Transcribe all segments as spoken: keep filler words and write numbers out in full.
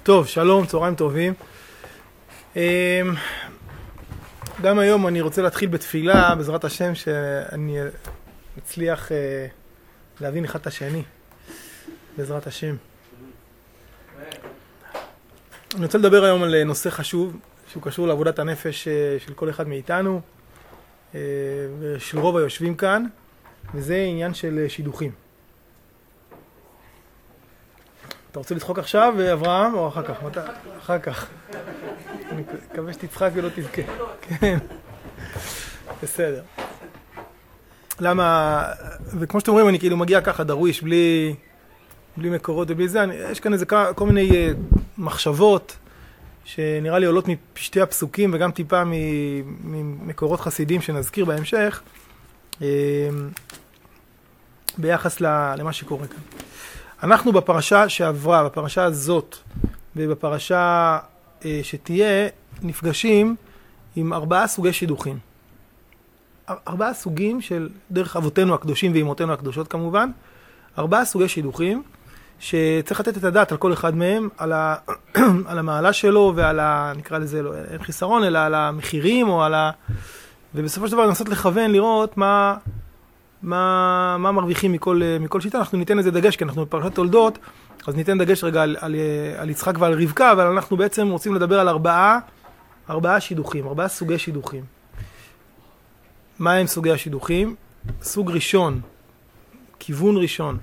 טוב, שלום, צהריים טובים. גם היום אני רוצה להתחיל בתפילה, בעזרת השם, שאני אצליח להבין אחד את השני, בעזרת השם. אני רוצה לדבר היום על נושא חשוב, שהוא קשור לעבודת הנפש של כל אחד מאיתנו, ושל רוב היושבים כאן, וזה עניין של שידוכים. אתה רוצה לצחוק עכשיו, אברהם, או אחר כך? אחר כך. אני מקווה שתצחק ולא תבכה. כן. בסדר. למה, וכמו שאתם רואים, אני כאילו מגיע ככה דרוויש, בלי, בלי מקורות ובלי זה. יש כאן איזה כל מיני מחשבות, שנראה לי עולות מפשטי הפסוקים, וגם טיפה ממקורות חסידים שנזכיר בהמשך, ביחס למה שקורה כאן. אנחנו בפרשה שעברה, בפרשה הזאת, ובפרשה אה, שתהיה, נפגשים עם ארבעה סוגי שידוכים. ארבעה סוגים של דרך אבותינו הקדושים ואימותינו הקדושות כמובן, ארבעה סוגי שידוכים, שצריך לתת את הדעת על כל אחד מהם, על, ה, על המעלה שלו ועל ה... נקרא לזה, לא, אין חיסרון, אלא על המחירים או על ה... ובסופו של דבר לנסות לכוון, לראות מה... מה, מה מרוויחים מכל, מכל שיטה. אנחנו ניתן איזה דגש, כי אנחנו בפרשת תולדות, אז ניתן דגש רגע על, על, על יצחק ועל רבקה, אבל אנחנו בעצם רוצים לדבר על ארבעה, ארבעה שידוכים, ארבעה סוגי שידוכים. מה הם סוגי השידוכים? סוג ראשון, כיוון ראשון,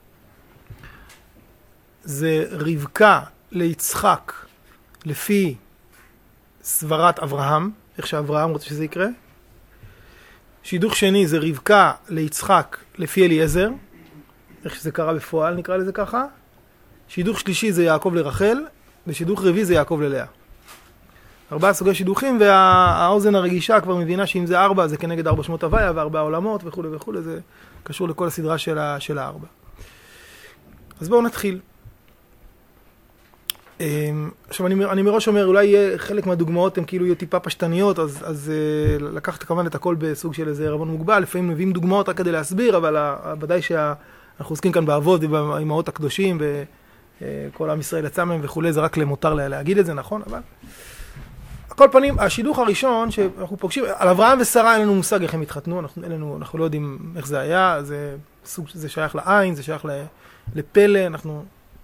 זה רבקה ליצחק לפי סברת אברהם, איך שאברהם רוצה שזה יקרה. שידוך שני זה רבקה ליצחק לפי אליעזר, איך שזה קרה בפועל, נקרא לזה ככה. שידוך שלישי זה יעקב לרחל, ושידוך רביעי זה יעקב ללאה. ארבעה סוגי שידוכים, והאוזן הרגישה כבר מבינה שאם זה ארבע, זה כנגד ארבע שמות הוויה וארבע עולמות וכו' וכו', זה קשור לכל הסדרה של, ה, של הארבע. אז בואו נתחיל. עכשיו אני, אני מראש אומר, אולי יהיה חלק מהדוגמאות הן כאילו יהיו טיפה פשטניות, אז, אז לקחת כמובן את הכל בסוג של איזה רבון מוגבל, לפעמים מביאים דוגמאות רק כדי להסביר, אבל ודאי שאנחנו עוסקים כאן באבות ובאמהות הקדושים, וכל עם ישראל יצא מהם וכו', זה רק למותר להגיד את זה, נכון? אבל כל פנים, השידוך הראשון שאנחנו פוגשים, על אברהם ושרה אין לנו מושג איך הם התחתנו, אנחנו, לנו, אנחנו לא יודעים איך זה היה, זה, סוג, זה שייך לעין, זה שייך לפלא, אנחנו...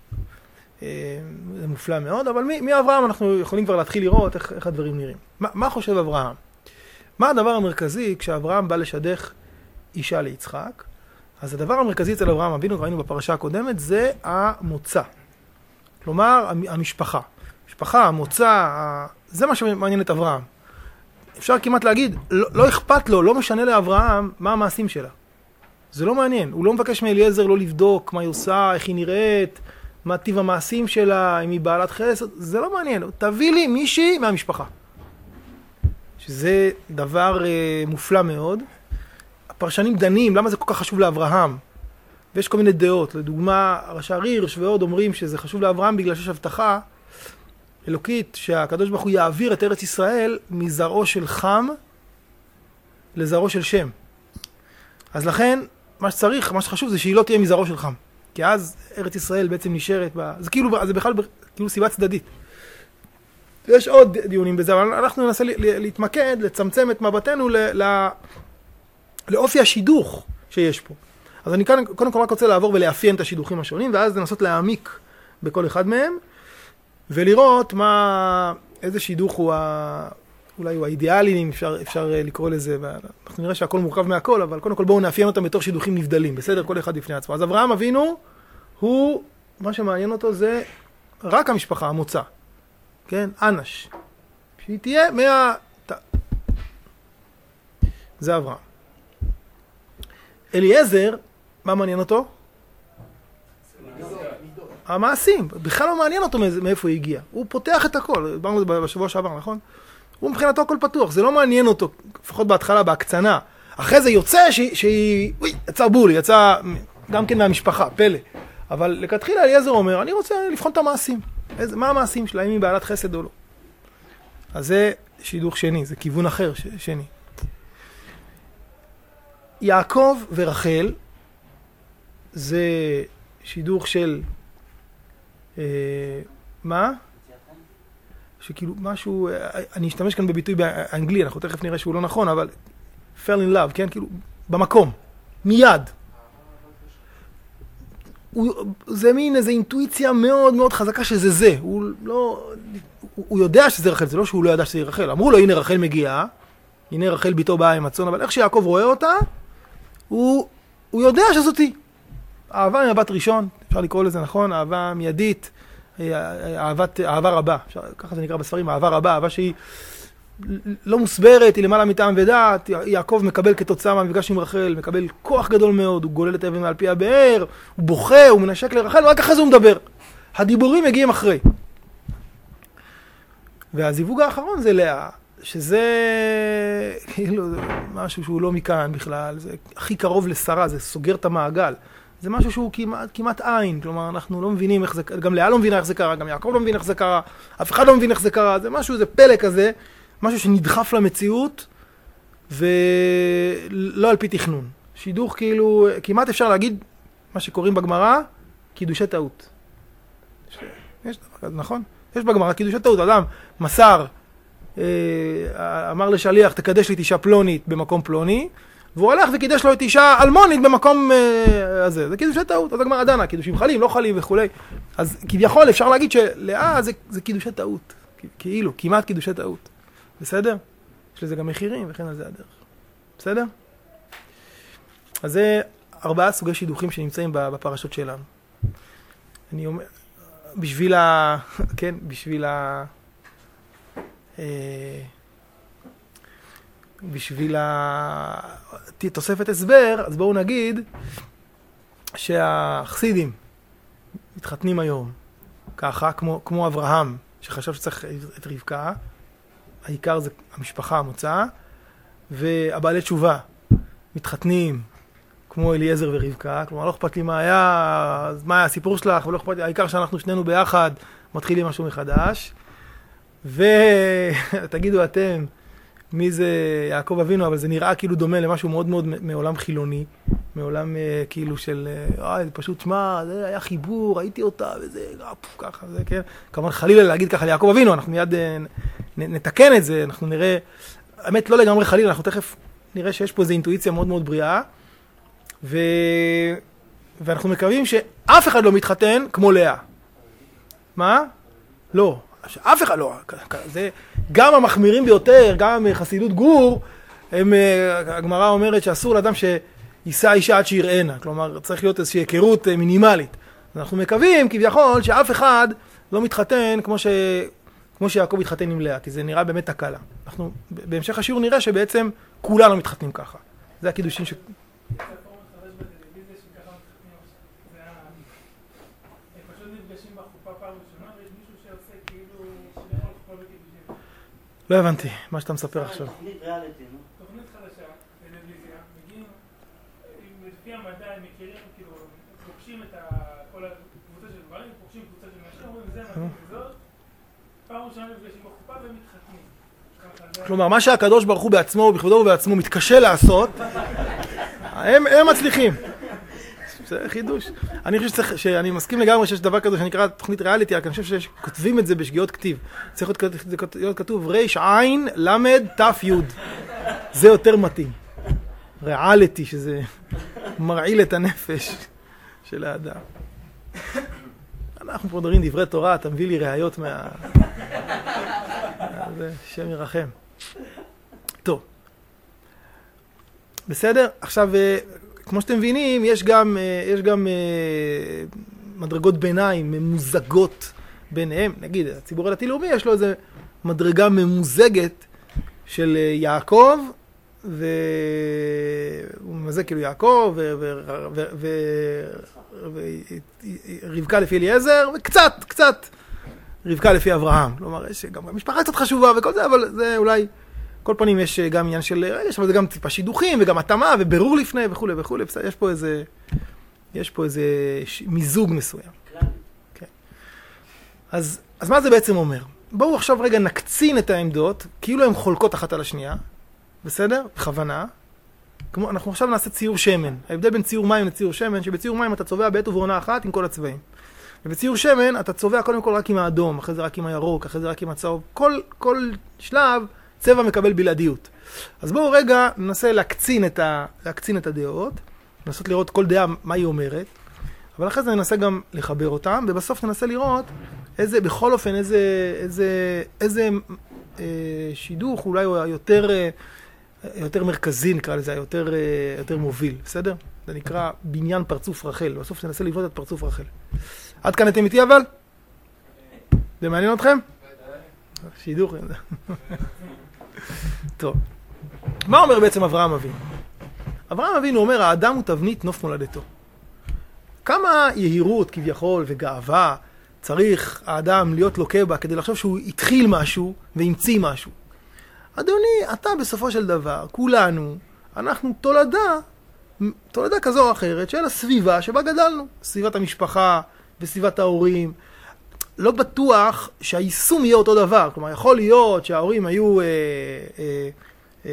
זה מופלא מאוד, אבל מאברהם אנחנו יכולים כבר להתחיל לראות איך, איך הדברים נראים. מה, מה חושב אברהם? מה הדבר המרכזי כשאברהם בא לשדך אישה ליצחק? אז הדבר המרכזי אצל אברהם, אבינו, ראינו בפרשה הקודמת, זה המוצא. כלומר, המשפחה. משפחה, המוצא, זה מה שמעניין את אברהם. אפשר כמעט להגיד, לא, לא אכפת לו, לא משנה לאברהם מה המעשים שלה. זה לא מעניין. הוא לא מבקש מאליעזר לא לבדוק מה היא עושה, איך היא נראית, מה טיב המעשים שלה, אם היא בעלת חסד, זה לא מעניין. תביא לי מישהי מהמשפחה. שזה דבר אה, מופלא מאוד. הפרשנים דנים, למה זה כל כך חשוב לאברהם? ויש כל מיני דעות. לדוגמה, ראשי הרירש ועוד אומרים שזה חשוב לאברהם בגלל שיש הבטחה אלוקית שהקדוש ברוך הוא יעביר את ארץ ישראל מזרעו של חם לזרעו של שם. אז לכן, מה שצריך, מה שחשוב זה שהיא לא תהיה מזרעו של חם. כי אז ארץ ישראל בעצם נשארת, בה, זה כאילו, זה בכלל כאילו סיבה צדדית. יש עוד דיונים בזה, אבל אנחנו ננסה להתמקד, לצמצם את מבטנו ל, ל, לאופי השידוך שיש פה. אז אני כאן, קודם כל רק רוצה לעבור ולאפיין את השידוכים השונים, ואז לנסות להעמיק בכל אחד מהם, ולראות מה, איזה שידוך הוא, ה, אולי הוא האידיאלי, אם אפשר, אפשר לקרוא לזה, ואנחנו נראה שהכל מורכב מהכל, אבל קודם כל בואו נאפיין אותם בתור שידוכים נבדלים, בסדר? כל אחד בפני עצמו. אז אברהם אבינו, הוא, מה שמעניין אותו זה רק המשפחה, המוצא. כן? אנש. שהיא תהיה מה... זה אברהם. אליעזר, מה מעניין אותו? המעשים. בכלל לא מעניין אותו מאיפה הוא הגיע. הוא פותח את הכל. דיברנו על זה בשבוע שעבר, נכון? הוא מבחינתו הכל פתוח. זה לא מעניין אותו, לפחות בהתחלה, בהקצנה. אחרי זה יוצא שהיא... שהיא... אוי, יצא בולי, יצא גם כן מהמשפחה, פלא. אבל לכתחילה אליעזר אומר, אני רוצה לבחון את המעשים. איזה, מה המעשים שלה, אם היא בעלת חסד או לא. אז זה שידוך שני, זה כיוון אחר ש, שני. יעקב ורחל זה שידוך של אה, מה? שכאילו משהו, אני אשתמש כאן בביטוי באנגלי, אנחנו תכף נראה שהוא לא נכון, אבל fell in love, כן? כאילו, במקום, מיד. הוא, זה מין איזו אינטואיציה מאוד מאוד חזקה שזה זה. הוא לא, הוא, הוא יודע שזה רחל, זה לא שהוא לא ידע שזה רחל. אמרו לו, הנה רחל מגיעה, הנה רחל ביתו באה עם הצאן, אבל איך שיעקב רואה אותה, הוא, הוא יודע שזאתי. אהבה מבט ראשון, אפשר לקרוא לזה נכון, אהבה מיידית, אהבת, אהבה רבה, אפשר, ככה זה נקרא בספרים, אהבה רבה, אהבה שהיא לא מוסברת, היא למעלה מטעם ודעת. יעקב מקבל כתוצאה מהמפגש עם רחל, מקבל כוח גדול מאוד, הוא גולל את האבן מעל פי הבאר, הוא בוכה, הוא מנשק לרחל, ורק אחרי זה הוא מדבר. הדיבורים מגיעים אחרי. והזיווג האחרון זה לאה, שזה כאילו משהו שהוא לא מכאן בכלל, זה הכי קרוב לשרה, זה סוגר את המעגל. זה משהו שהוא כמעט, כמעט עין, כלומר אנחנו לא מבינים איך זה, גם לאה לא מבינה איך זה קרה, גם יעקב לא מבין איך זה קרה, אף אחד לא מבין איך זה קרה, זה משהו, זה פלא כזה, משהו שנדחף למציאות, ולא על פי תכנון. שידוך כאילו, כמעט אפשר להגיד, מה שקוראים בגמרא, קידושי טעות. יש דבר כזה, נכון? יש בגמרא קידושי טעות, אדם מסר, אמר לשליח, תקדש לי את אישה פלונית במקום פלוני, והוא הלך וקידש לו את אישה אלמונית במקום הזה. זה קידושי טעות, אז הגמרא דנה, קידושים חלים, לא חלים וכו'. אז כביכול אפשר להגיד שלאה זה, זה קידושי טעות. כאילו, כמעט קידושי טעות. בסדר? יש לזה גם מחירים וכן על זה הדרך. בסדר? אז זה ארבעה סוגי שידוכים שנמצאים בפרשות שלנו. אני אומר, בשביל ה... כן, בשביל ה... בשביל התוספת הסבר, אז בואו נגיד שהחסידים מתחתנים היום ככה, כמו, כמו אברהם, שחשב שצריך את רבקה, העיקר זה המשפחה המוצאה, והבעלי תשובה מתחתנים כמו אליעזר ורבקה, כלומר לא אכפת לי מה היה, מה היה הסיפור שלך, ולא אכפת לי, העיקר שאנחנו שנינו ביחד מתחילים משהו מחדש. ותגידו אתם, מי זה יעקב אבינו, אבל זה נראה כאילו דומה למשהו מאוד מאוד מעולם חילוני, מעולם כאילו של, אה, זה פשוט, שמה, זה היה חיבור, ראיתי אותה, וזה, ככה, זה, כן? כמובן חלילה להגיד ככה ליעקב אבינו, אנחנו מיד נתקן את זה, אנחנו נראה, האמת לא לגמרי חלילה, אנחנו תכף נראה שיש פה איזו אינטואיציה מאוד מאוד בריאה, ו... ואנחנו מקווים שאף אחד לא מתחתן כמו לאה. מה? לא. אף אחד לא. זה, גם המחמירים ביותר, גם חסידות גור, הם, הגמרא אומרת שאסור לאדם שיישא אישה עד שיראנה. כלומר, צריך להיות איזושהי היכרות מינימלית. אנחנו מקווים, כביכול, שאף אחד לא מתחתן כמו, ש... כמו שיעקב מתחתן עם לאה, כי זה נראה באמת תקלה. אנחנו, בהמשך השיעור נראה שבעצם כולנו מתחתנים ככה. זה הקידושים ש... לא הבנתי, מה שאתה מספר עכשיו. תוכנית ריאליטי, נו? תוכנית חדשה, טלוויזיה, מגיעים, לפי המדע הם מכירים, כאילו, פוגשים את כל הקבוצה של דברים, פוגשים קבוצה של נשים, אומרים, זה מתאים וזאת, פעם ראשונה נפגשים בחופה והם מתחתנים. כלומר, מה שהקדוש ברוך הוא בעצמו, בכבודו ובעצמו, מתקשה לעשות, הם מצליחים. זה חידוש. אני חושב שצריך, שאני מסכים לגמרי שיש דבר כזה שנקרא תוכנית ריאליטי, רק אני חושב שכותבים את זה בשגיאות כתיב. צריך להיות כתוב ריש עין למד תף יוד. זה יותר מתאים. ריאליטי, שזה מרעיל את הנפש של האדם. אנחנו פה מדברים דברי תורה, אתה מביא לי ראיות מה... זה שם ירחם. טוב. בסדר? עכשיו... כמו שאתם מבינים, יש גם, יש גם מדרגות ביניים, ממוזגות ביניהם. נגיד, הציבור הדתי-לאומי יש לו איזו מדרגה ממוזגת של יעקב, והוא ממזג כאילו יעקב, ורבקה לפי אליעזר, וקצת, קצת רבקה לפי אברהם. כלומר, יש גם המשפחה קצת חשובה וכל זה, אבל זה אולי... כל פנים יש גם עניין של רגש, אבל זה גם טיפה שידוכים, וגם התאמה, וברור לפני, וכו' וכו'. יש פה איזה, יש פה איזה מיזוג מסוים. כן. אז, אז מה זה בעצם אומר? בואו עכשיו רגע נקצין את העמדות, כאילו הן חולקות אחת על השנייה, בסדר? בכוונה. כמו, אנחנו עכשיו נעשה ציור שמן. ההבדל בין ציור מים לציור שמן, שבציור מים אתה צובע בעת ובעונה אחת עם כל הצבעים. ובציור שמן אתה צובע קודם כל רק עם האדום, אחרי זה רק עם הירוק, אחרי זה רק עם הצהוב. כל, כל שלב צבע מקבל בלעדיות. אז בואו רגע ננסה להקצין את, ה, להקצין את הדעות, לנסות לראות כל דעה מה היא אומרת, אבל אחרי זה ננסה גם לחבר אותם, ובסוף ננסה לראות איזה, בכל אופן, איזה, איזה, איזה אה, שידוך אולי הוא יותר, אה, יותר מרכזי, נקרא לזה, יותר, אה, יותר מוביל, בסדר? זה נקרא בניין פרצוף רחל, בסוף ננסה לבנות את פרצוף רחל. עד כאן אתם איתי אבל? זה מעניין אתכם? שידוך. טוב. מה אומר בעצם אברהם אבינו? אברהם אבינו אומר, האדם הוא תבנית נוף מולדתו. כמה יהירות כביכול וגאווה צריך האדם להיות לוקה בה כדי לחשוב שהוא התחיל משהו והמציא משהו. אדוני, אתה בסופו של דבר, כולנו, אנחנו תולדה, תולדה כזו או אחרת של הסביבה שבה גדלנו. סביבת המשפחה וסביבת ההורים. לא בטוח שהיישום יהיה אותו דבר. כלומר, יכול להיות שההורים היו... אה, אה, אה,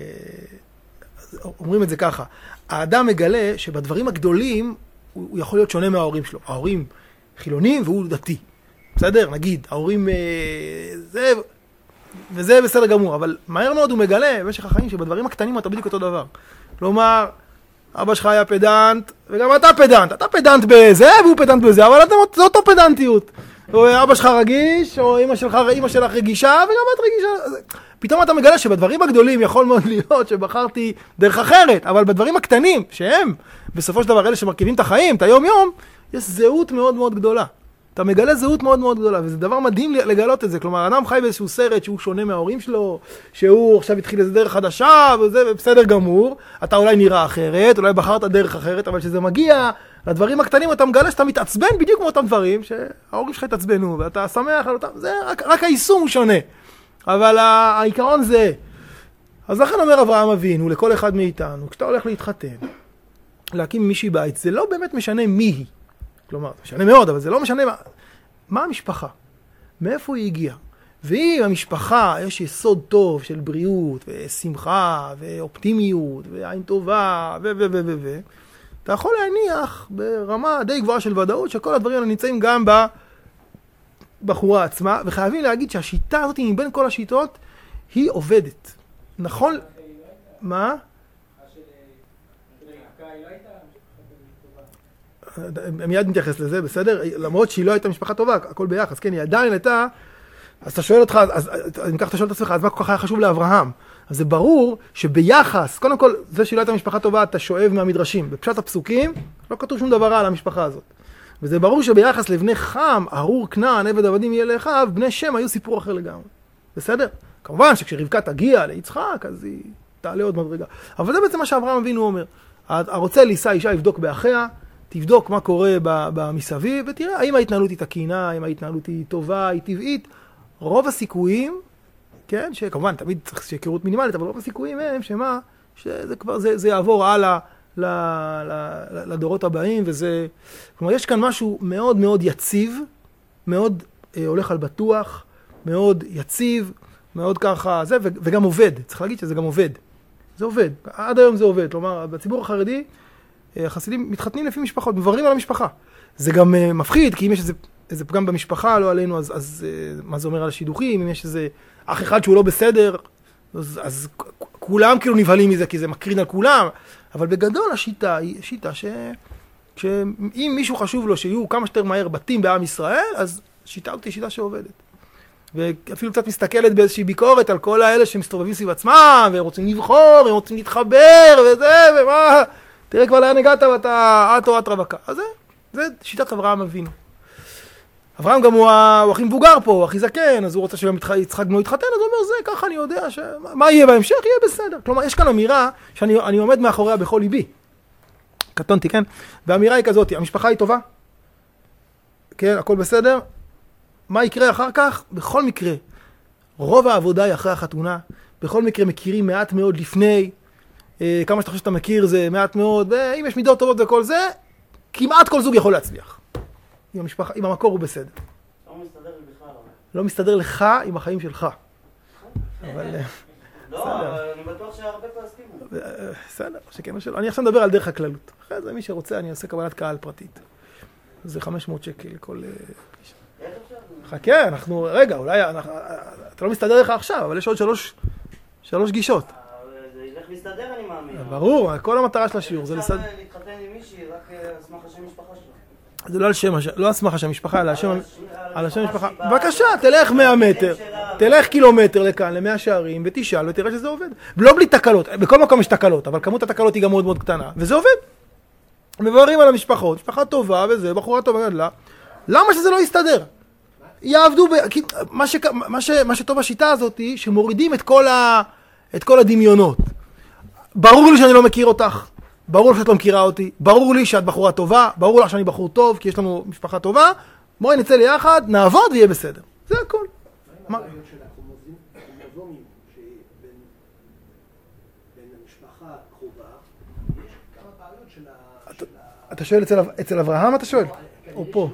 אומרים את זה ככה. האדם מגלה שבדברים הגדולים הוא, הוא יכול להיות שונה מההורים שלו. ההורים חילונים והוא דתי. בסדר? נגיד, ההורים... אה, זה... וזה בסדר גמור. אבל מהר מאוד הוא מגלה במשך החיים שבדברים הקטנים אתה בדיוק אותו דבר. כלומר... אבא שלך היה פדנט, וגם אתה פדנט. אתה פדנט בזה, והוא פדנט בזה, אבל זה אותו פדנטיות. אבא שלך רגיש, או אמא שלך, אמא שלך רגישה, וגם את רגישה. פתאום אתה מגלה שבדברים הגדולים יכול מאוד להיות שבחרתי דרך אחרת, אבל בדברים הקטנים, שהם בסופו של דבר אלה שמרכיבים את החיים, את היום-יום, יש זהות מאוד מאוד גדולה. אתה מגלה זהות מאוד מאוד גדולה, וזה דבר מדהים לגלות את זה. כלומר, אדם חי באיזשהו סרט שהוא שונה מההורים שלו, שהוא עכשיו התחיל איזו דרך חדשה, וזה בסדר גמור. אתה אולי נראה אחרת, אולי בחרת דרך אחרת, אבל כשזה מגיע לדברים הקטנים, אתה מגלה שאתה מתעצבן בדיוק כמו אותם דברים, שההורים שלך התעצבנו, ואתה שמח על אותם, זה רק, רק היישום הוא שונה. אבל העיקרון זה, אז לכן אומר אברהם אבינו, לכל אחד מאיתנו, כשאתה הולך להתחתן, להקים מישהי בית, זה לא באמת משנה מי היא. כלומר, זה משנה מאוד, אבל זה לא משנה מה, מה המשפחה, מאיפה היא הגיעה. ואם המשפחה יש יסוד טוב של בריאות ושמחה ואופטימיות ועין טובה ו ו ו ו ו אתה יכול להניח ברמה די גבוהה של ודאות שכל הדברים האלה נמצאים גם בבחורה עצמה, וחייבים להגיד שהשיטה הזאת מבין כל השיטות היא עובדת. נכון? מה? מיד נתייחס לזה, בסדר? למרות שהיא לא הייתה משפחה טובה, הכל ביחס, כן, היא עדיין הייתה, אז אתה שואל אותך, אז אם כך אתה שואל את עצמך, אז מה כל כך היה חשוב לאברהם? אז זה ברור שביחס, קודם כל, זה שהיא לא הייתה משפחה טובה, אתה שואב מהמדרשים. בפשט הפסוקים, לא כתוב שום דבר רע על המשפחה הזאת. וזה ברור שביחס לבני חם, ארור כנען, עבד עבדים יהיה לאחיו, בני שם היו סיפור אחר לגמרי. בסדר? כמובן שכשרבקה תגיע ליצחק, אז היא תעלה עוד מדרגה. אבל זה בעצם מה שאברהם אבינו אומר. הרוצה לישא אישה יבדוק באחיה, תבדוק מה קורה במסביב, ותראה האם ההתנהלות היא תקינה, האם ההתנהלות היא טובה, היא טבעית. רוב הסיכויים, כן, שכמובן תמיד צריך שהיכרות מינימלית, אבל רוב הסיכויים הם שמה, שזה כבר, זה, זה יעבור הלאה לדורות הבאים, וזה, כלומר, יש כאן משהו מאוד מאוד יציב, מאוד אה, הולך על בטוח, מאוד יציב, מאוד ככה, זה, וגם עובד. צריך להגיד שזה גם עובד. זה עובד. עד היום זה עובד. כלומר, בציבור החרדי, החסידים מתחתנים לפי משפחות, מבררים על המשפחה. זה גם uh, מפחיד, כי אם יש איזה, איזה פגם במשפחה, לא עלינו, אז, אז uh, מה זה אומר על השידוכים? אם יש איזה אח אחד שהוא לא בסדר, אז, אז כולם כאילו נבהלים מזה, כי זה מקרין על כולם. אבל בגדול השיטה היא שיטה ש... שאם מישהו חשוב לו שיהיו כמה שיותר מהר בתים בעם ישראל, אז שיטה אותי שיטה שעובדת. ואפילו קצת מסתכלת באיזושהי ביקורת על כל האלה שמסתובבים סביב עצמם, והם רוצים לבחור, והם רוצים להתחבר, וזה, ומה... תראה כבר לאן הגעת ואתה את או את רווקה. אז זה, זה שיטת אברהם אבינו. אברהם גם הוא, הוא הכי מבוגר פה, הוא הכי זקן, אז הוא רוצה שגם יצחק בנו יתחתן, אז הוא אומר, זה ככה אני יודע, ש... מה יהיה בהמשך? יהיה בסדר. כלומר, יש כאן אמירה שאני אני עומד מאחוריה בכל ליבי. קטונתי, כן? והאמירה היא כזאת, המשפחה היא טובה, כן, הכל בסדר. מה יקרה אחר כך? בכל מקרה, רוב העבודה היא אחרי החתונה, בכל מקרה מכירים מעט מאוד לפני, כמה שאתה חושב שאתה מכיר זה מעט מאוד, ואם יש מידות טובות וכל זה, כמעט כל זוג יכול להצליח. עם המשפחה, עם המקור הוא בסדר. לא מסתדר בכלל. לא מסתדר לך עם החיים שלך. אבל... לא, אבל אני בטוח שהרבה פה הסכימו. בסדר, שכן או שלא. אני עכשיו מדבר על דרך הכללות. אחרי זה מי שרוצה, אני אעשה קבלת קהל פרטית. זה חמש מאות שקל לכל... איך אפשר? חכה, אנחנו, רגע, אולי, אנחנו, אתה לא מסתדר לך עכשיו, אבל יש עוד שלוש, שלוש גישות. זה ילך להסתדר, אני מאמין. ברור, כל המטרה של השיעור זה לסדר. אפשר להתחתן עם מישהי רק על סמך השם משפחה שלו. זה לא על שם, לא על סמך השם משפחה, אלא על השם משפחה. בבקשה, תלך מאה מטר, תלך קילומטר לכאן, למאה שערים, ותשאל ותראה שזה עובד. לא בלי תקלות, בכל מקום יש תקלות, אבל כמות התקלות היא גם מאוד מאוד קטנה, וזה עובד. מבררים על המשפחות, משפחה טובה וזה, בחורה טובה גדלה. למה שזה לא יסתדר? יעבדו, ב... מה, ש... מה, ש... מה שטוב בשיטה הזאת היא שמורידים את כל, ה... את כל הדמיונות. ברור לי שאני לא מכיר אותך, ברור לי שאת לא מכירה אותי, ברור לי שאת בחורה טובה, ברור לך שאני בחור טוב, כי יש לנו משפחה טובה, בואי נצא ליחד, נעבוד ויהיה בסדר. זה הכל. מה הבעיות של הכרומוזומים שבין המשפחה הקרובה, יש כמה בעיות של ה... אתה שואל אצל אברהם, אתה שואל? או פה?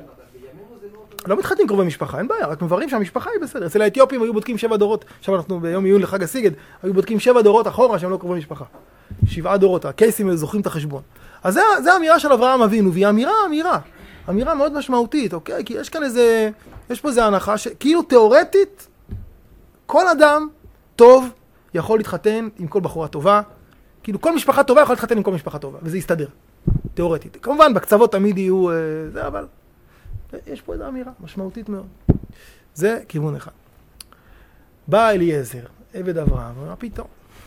לא מתחתנים קרובי משפחה, אין בעיה, רק מבררים שהמשפחה היא בסדר. אצל האתיופים היו בודקים שבע דורות, עכשיו אנחנו ביום עיון לחג הסיגד, היו בודקים שבע דורות אחורה שהם לא קרובי משפחה. שבעה דורות, הקייסים זוכרים את החשבון. אז זה, זה האמירה של אברהם אבינו, והיא אמירה, אמירה, אמירה מאוד משמעותית, אוקיי? כי יש כאן איזה, יש פה איזה הנחה שכאילו תיאורטית, כל אדם טוב יכול להתחתן עם כל בחורה טובה, כאילו כל משפחה טובה יכול להתחתן עם כל משפחה טובה, וזה יסתדר, תיאורטית. כמובן, בקצוות תמיד יהיו, זה, אבל יש פה איזו אמירה משמעותית מאוד. זה כיוון אחד. בא אליעזר, עבד אברהם, מה פתאום?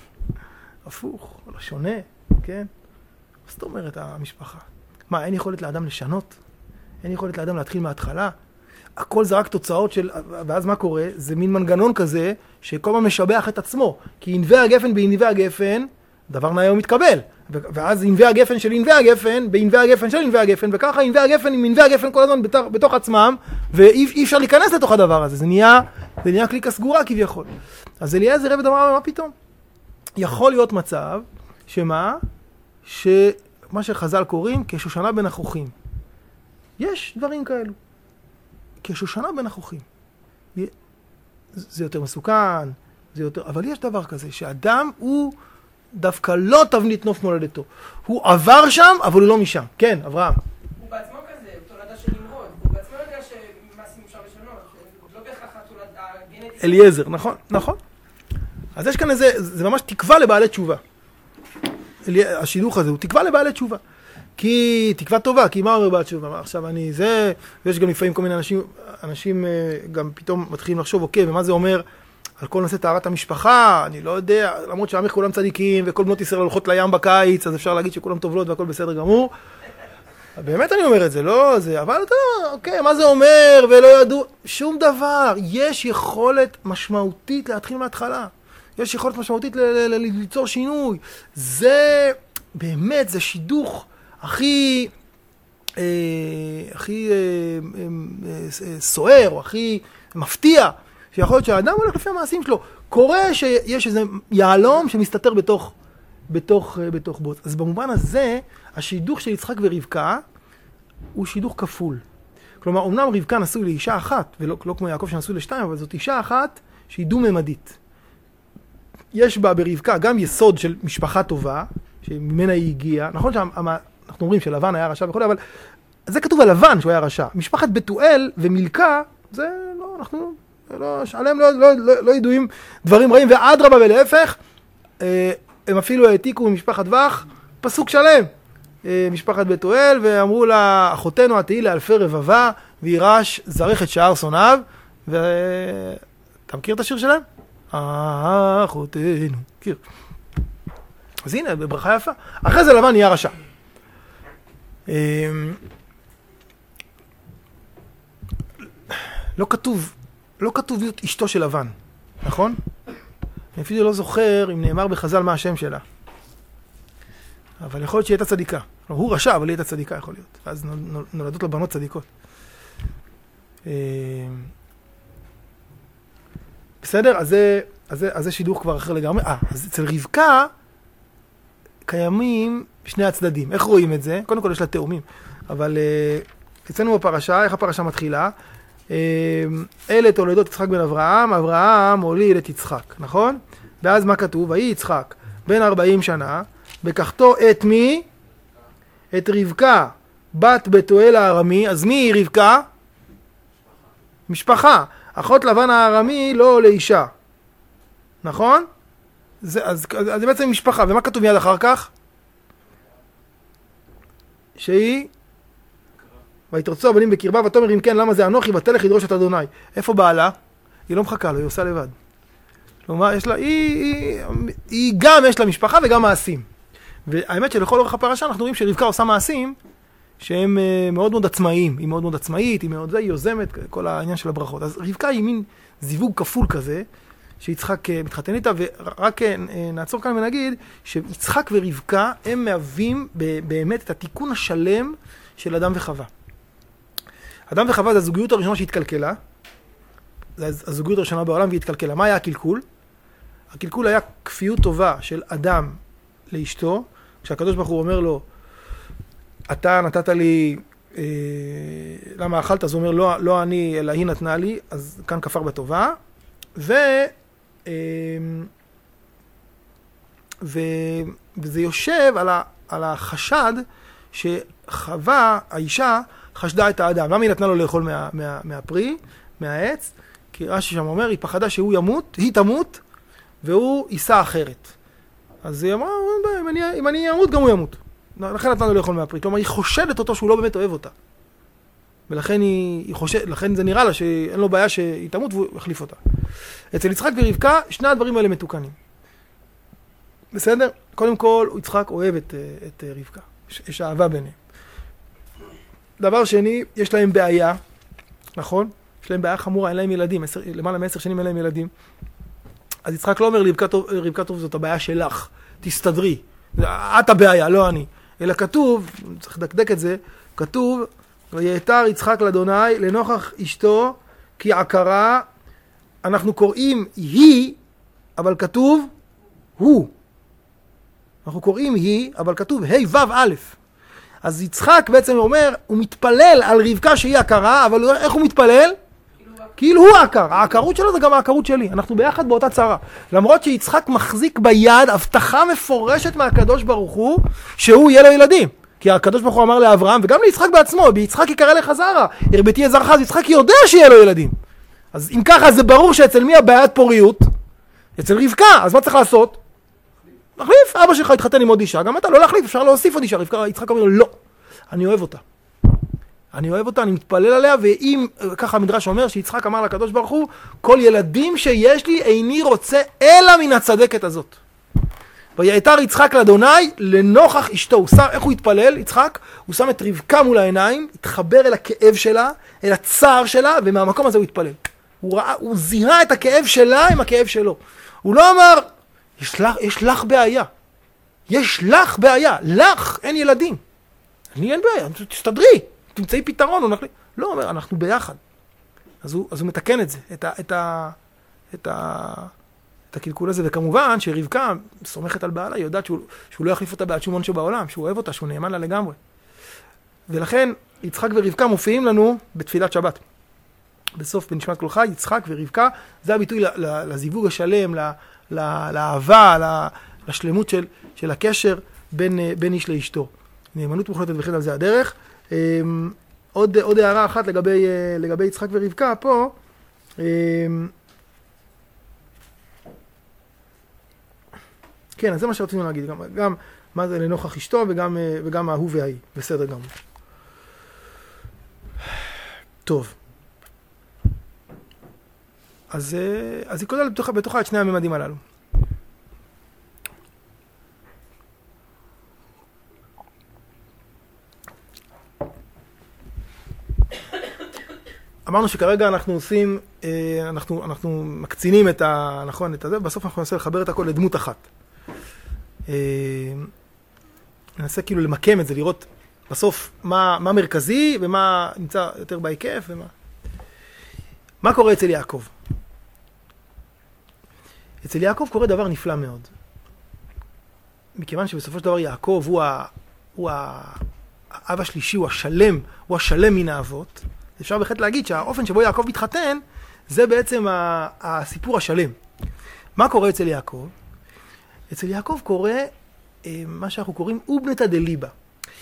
הפוך, לא שונה, כן? זאת אומרת המשפחה. מה, אין יכולת לאדם לשנות? אין יכולת לאדם להתחיל מההתחלה? הכל זה רק תוצאות של... ואז מה קורה? זה מין מנגנון כזה שכל מה משבח את עצמו. כי ענבי הגפן בענבי הגפן, דבר נאה הוא מתקבל. ואז ענבי הגפן של ענבי הגפן, בענבי הגפן של ענבי הגפן, וככה ענבי הגפן עם ענבי הגפן כל הזמן בתוך, בתוך עצמם, ואי אפשר להיכנס לתוך הדבר הזה. זה נהיה, זה נהיה קליקה סגורה כביכול. אז אליעזר עבד אברהם, מה פתאום? יכול להיות מצב שמה? שמה שחז"ל קוראים כשושנה בין החוכים. יש דברים כאלו. כשושנה בין החוכים. זה יותר מסוכן, זה יותר... אבל יש דבר כזה, שאדם הוא דווקא לא תבנית נוף מולדתו. הוא עבר שם, אבל הוא לא משם. כן, אברהם. הוא בעצמו כזה, הוא תולדה של נמרוד. הוא בעצמו יודע שמעשים אפשר לשנות. לא בהכרח התולדה הגנטית. אליעזר, נכון, נכון. אז יש כאן איזה, זה ממש תקווה לבעלי תשובה. השידוך הזה הוא תקווה לבעלי תשובה. כי תקווה טובה, כי מה אומר בעל תשובה? עכשיו אני זה, ויש גם לפעמים כל מיני אנשים, אנשים גם פתאום מתחילים לחשוב, אוקיי, ומה זה אומר על כל נושא טהרת המשפחה? אני לא יודע, למרות שעמך כולם צדיקים, וכל בנות ישראל הולכות לים בקיץ, אז אפשר להגיד שכולם טובלות והכל בסדר גמור. באמת אני אומר את זה, לא זה, אבל אתה יודע, אוקיי, מה זה אומר, ולא ידעו, שום דבר. יש יכולת משמעותית להתחיל מההתחלה. יש יכולת משמעותית ליצור שינוי. זה, באמת, זה שידוך הכי, אה, הכי אה, אה, סוער, או הכי מפתיע, שיכול להיות שהאדם הולך לפי המעשים שלו. קורה שיש איזה יעלום שמסתתר בתוך, בתוך, בתוך בוץ. אז במובן הזה, השידוך של יצחק ורבקה, הוא שידוך כפול. כלומר, אמנם רבקה נשוי לאישה אחת, ולא לא כמו יעקב שנשוי לשתיים, אבל זאת אישה אחת שהיא דו-ממדית. יש בה ברבקה גם יסוד של משפחה טובה, שממנה היא הגיעה. נכון שאנחנו אומרים שלבן היה רשע וכו', אבל זה כתוב על לבן שהוא היה רשע. משפחת בתואל ומילכה, זה לא, אנחנו, לא, עליהם לא, לא, לא, לא ידועים דברים רעים, ועד רבה ולהפך, הם אפילו העתיקו ממשפחת וח, פסוק שלם, משפחת בתואל, ואמרו לה, אחותנו התהי לאלפי רבבה, וירש זרח את שער שונאיו, ואתה מכיר את השיר שלהם? אחותנו, מכיר. אז הנה, בברכה יפה. אחרי זה לבן נהיה רשע. לא כתוב, לא כתוב להיות אשתו של לבן, נכון? אני אפילו לא זוכר אם נאמר בחז"ל מה השם שלה. אבל יכול להיות שהיא הייתה צדיקה. הוא רשע, אבל היא הייתה צדיקה יכול להיות. ואז נולדות לו בנות צדיקות. בסדר? אז זה, אז זה, אז זה שידוך כבר אחר לגמרי. אה, אז אצל רבקה קיימים שני הצדדים. איך רואים את זה? קודם כל יש לה תאומים. אבל אצלנו בפרשה, איך הפרשה מתחילה? אלה תולדות יצחק בן אברהם, אברהם הוליד את יצחק, נכון? ואז מה כתוב? ויהי יצחק בן ארבעים שנה, בקחתו את מי? את רבקה, בת בתואל הארמי, אז מי היא רבקה? משפחה. אחות לבן הארמי לא לאישה. נכון? זה, אז, אז זה בעצם משפחה. ומה כתוב מיד אחר כך? שהיא ויתרצו הבנים בקרבה ותאמר אם כן למה זה אנוכי ותלך לדרוש את אדוני. איפה בעלה? היא לא מחכה לו, היא עושה לבד. כלומר, יש לה, היא, היא, היא גם יש לה משפחה וגם מעשים. והאמת שלכל אורך הפרשה אנחנו רואים שרבקה עושה מעשים שהם מאוד מאוד עצמאיים. היא מאוד מאוד עצמאית, היא מאוד זה, היא יוזמת, כל העניין של הברכות. אז רבקה היא מין זיווג כפול כזה, שיצחק מתחתן איתה, ורק נעצור כאן ונגיד שיצחק ורבקה הם מהווים באמת את התיקון השלם של אדם וחווה. אדם וחווה זה הזוגיות הראשונה שהתקלקלה, זה הזוגיות הראשונה בעולם והיא התקלקלה. מה היה הקלקול? הקלקול היה כפיות טובה של אדם לאשתו, כשהקדוש ברוך הוא אומר לו, אתה נתת לי, אה, למה אכלת? אז הוא אומר, לא, לא אני, אלא היא נתנה לי, אז כאן כפר בטובה, ו, אה, ו, וזה יושב על, ה, על החשד שחווה, האישה, חשדה את האדם. למה היא נתנה לו לאכול מה, מה, מהפרי, מהעץ? כי רש"י שם אומר, היא פחדה שהוא ימות, היא תמות, והוא יישא אחרת. אז היא אמרה, אם אני, אם אני ימות, גם הוא ימות. לכן נתנה לו לאכול מהפרי. כלומר, היא חושדת אותו שהוא לא באמת אוהב אותה. ולכן היא, היא חושד, לכן זה נראה לה שאין לו בעיה שהיא תמות והוא יחליף אותה. אצל יצחק ורבקה, שני הדברים האלה מתוקנים. בסדר? קודם כל, יצחק אוהב את, את רבקה. יש אהבה ביניהם. דבר שני, יש להם בעיה, נכון? יש להם בעיה חמורה, אין להם ילדים, עשר, למעלה מעשר שנים אין להם ילדים. אז יצחק לא אומר, רבקה טוב, רבקה טוב זאת הבעיה שלך, תסתדרי. את הבעיה, לא אני. אלא כתוב, צריך לדקדק את זה, כתוב, ויתר יצחק לאדוני לנוכח אשתו, כי עקרה, אנחנו קוראים היא, אבל כתוב הוא. אנחנו קוראים היא, אבל כתוב ה' ו' א'. אז יצחק בעצם אומר, הוא מתפלל על רבקה שהיא עקרה, אבל איך הוא מתפלל? כאילו הוא העקר. העקרות שלו זה גם העקרות שלי. אנחנו ביחד באותה צרה. למרות שיצחק מחזיק ביד הבטחה מפורשת מהקדוש ברוך הוא, שהוא יהיה לו ילדים. כי הקדוש ברוך הוא אמר לאברהם, וגם ליצחק בעצמו, ביצחק יקרא לך זרע. הרביתי את זרעך, אז יצחק יודע שיהיה לו ילדים. אז אם ככה, זה ברור שאצל מי הבעיית פוריות? אצל רבקה. אז מה צריך לעשות? להחליף. אבא שלך התחתן עם עוד אישה. גם אתה לא להחליף, אפשר להוסיף עוד אישה. רבקה, יצחק אומר, לא. אני אוהב אותה. אני אוהב אותה, אני מתפלל עליה, ואם, ככה המדרש אומר, שיצחק אמר לקדוש ברוך הוא, כל ילדים שיש לי איני רוצה אלא מן הצדקת הזאת. ויתר יצחק לאדוני לנוכח אשתו. הוא שם, איך הוא התפלל, יצחק? הוא שם את רבקה מול העיניים, התחבר אל הכאב שלה, אל הצער שלה, ומהמקום הזה הוא התפלל. הוא ראה, הוא זיהה את הכאב שלה עם הכאב שלו. הוא לא אמר, יש לך, יש לך בעיה. יש לך בעיה. לך אין ילדים. אני אין בעיה, תסתדרי. תמצאי פתרון, הוא נחליט. לא, אומר, אנחנו ביחד. אז הוא, אז הוא מתקן את זה, את ה, את ה, את ה, את הקלקול הזה, וכמובן שרבקה סומכת על בעלה, היא יודעת שהוא, שהוא לא יחליף אותה בעד שום עונש בעולם, שהוא אוהב אותה, שהוא נאמן לה לגמרי. ולכן, יצחק ורבקה מופיעים לנו בתפילת שבת. בסוף בנשמת קולך, יצחק ורבקה, זה הביטוי לזיווג השלם, לאהבה, לשלמות של, של הקשר בין, בין איש לאשתו. נאמנות מוחלטת וכן על זה הדרך. עוד, עוד הערה אחת לגבי, לגבי יצחק ורבקה פה. כן, אז זה מה שרצינו להגיד, גם, גם מה זה לנוכח אשתו וגם, וגם ההוא והאי. בסדר גמור. טוב. אז, אז היא כוללת בתוכה, בתוכה את שני הממדים הללו. אמרנו שכרגע אנחנו עושים, אנחנו, אנחנו מקצינים את ה, נכון, את הזה, בסוף אנחנו ננסה לחבר את הכל לדמות אחת. ננסה כאילו למקם את זה, לראות בסוף מה, מה מרכזי ומה נמצא יותר בהיקף ומה. מה קורה אצל יעקב? אצל יעקב קורה דבר נפלא מאוד. מכיוון שבסופו של דבר יעקב הוא, ה, הוא ה, האב השלישי, הוא השלם, הוא השלם מן האבות. אפשר בהחלט להגיד שהאופן שבו יעקב מתחתן, זה בעצם הסיפור השלם. מה קורה אצל יעקב? אצל יעקב קורה מה שאנחנו קוראים אובנתא דליבה.